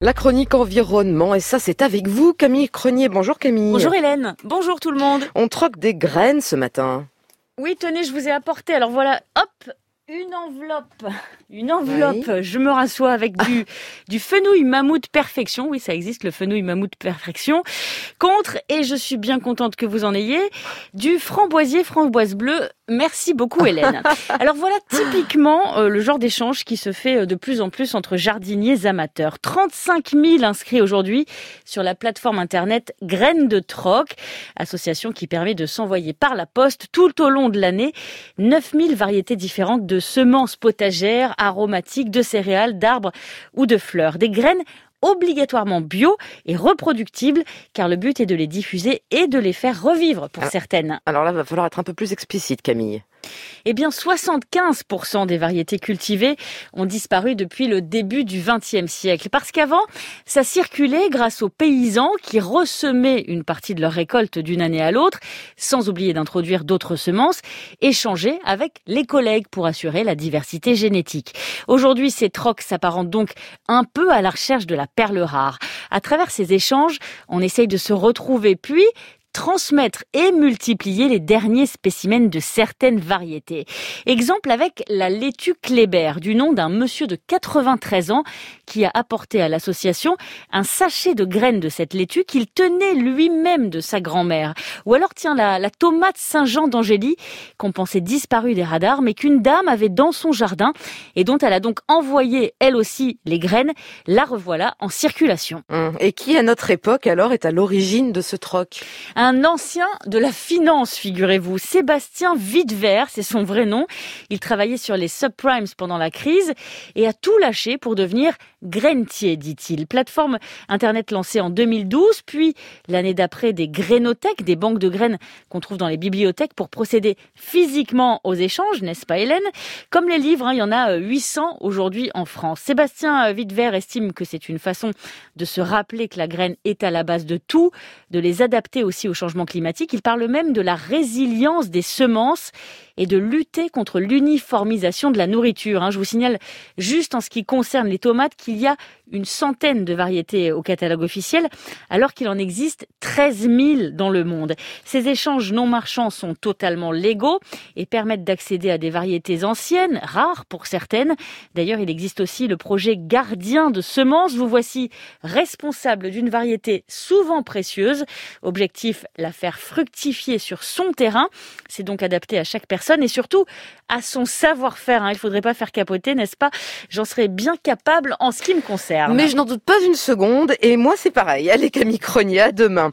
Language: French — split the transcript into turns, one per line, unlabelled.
La chronique environnement, et ça c'est avec vous Camille Crenier. Bonjour Camille.
Bonjour Hélène, bonjour tout le monde.
On troque des graines ce matin.
Oui, tenez, je vous ai apporté, alors voilà, hop, une enveloppe, oui. Je me rassois avec du fenouil mammouth perfection, oui ça existe le fenouil mammouth perfection, contre, et je suis bien contente que vous en ayez, du framboisier framboise bleue. Merci beaucoup Hélène. Alors voilà typiquement le genre d'échange qui se fait de plus en plus entre jardiniers amateurs. 35 000 inscrits aujourd'hui sur la plateforme internet Graines de Troc, association qui permet de s'envoyer par la poste tout au long de l'année 9 000 variétés différentes de semences potagères, aromatiques, de céréales, d'arbres ou de fleurs. Des graines obligatoirement bio et reproductibles, car le but est de les diffuser et de les faire revivre pour certaines.
Alors là, il va falloir être un peu plus explicite, Camille.
Eh bien, 75% des variétés cultivées ont disparu depuis le début du XXe siècle. Parce qu'avant, ça circulait grâce aux paysans qui ressemaient une partie de leur récolte d'une année à l'autre, sans oublier d'introduire d'autres semences, échangées avec les collègues pour assurer la diversité génétique. Aujourd'hui, ces trocs s'apparentent donc un peu à la recherche de la perle rare. À travers ces échanges, on essaye de se retrouver, puis transmettre et multiplier les derniers spécimens de certaines variétés. Exemple avec la laitue Kléber, du nom d'un monsieur de 93 ans qui a apporté à l'association un sachet de graines de cette laitue qu'il tenait lui-même de sa grand-mère. Ou alors, tiens, la tomate Saint-Jean d'Angély, qu'on pensait disparue des radars, mais qu'une dame avait dans son jardin et dont elle a donc envoyé, elle aussi, les graines. La revoilà en circulation.
Et qui, à notre époque, alors, est à l'origine de ce troc ?
Un ancien de la finance, figurez-vous. Sébastien Wittwer, c'est son vrai nom. Il travaillait sur les subprimes pendant la crise et a tout lâché pour devenir grainetier, dit-il. Plateforme internet lancée en 2012, puis l'année d'après des grainothèques, des banques de graines qu'on trouve dans les bibliothèques pour procéder physiquement aux échanges, n'est-ce pas Hélène ? Comme les livres, il y en a 800 aujourd'hui en France. Sébastien Wittwer estime que c'est une façon de se rappeler que la graine est à la base de tout, de les adapter aussi au changement climatique. Il parle même de la résilience des semences et de lutter contre l'uniformisation de la nourriture. Je vous signale juste en ce qui concerne les tomates qu'il y a une centaine de variétés au catalogue officiel, alors qu'il en existe 13 000 dans le monde. Ces échanges non marchands sont totalement légaux et permettent d'accéder à des variétés anciennes, rares pour certaines. D'ailleurs, il existe aussi le projet Gardien de semences. Vous voici responsable d'une variété souvent précieuse. Objectif, la faire fructifier sur son terrain. C'est donc adapté à chaque personne et surtout à son savoir-faire. Il ne faudrait pas faire capoter, n'est-ce pas ? J'en serais bien capable en ce qui me concerne.
Mais je n'en doute pas une seconde, et moi c'est pareil. Allez Camille Crenier, à demain.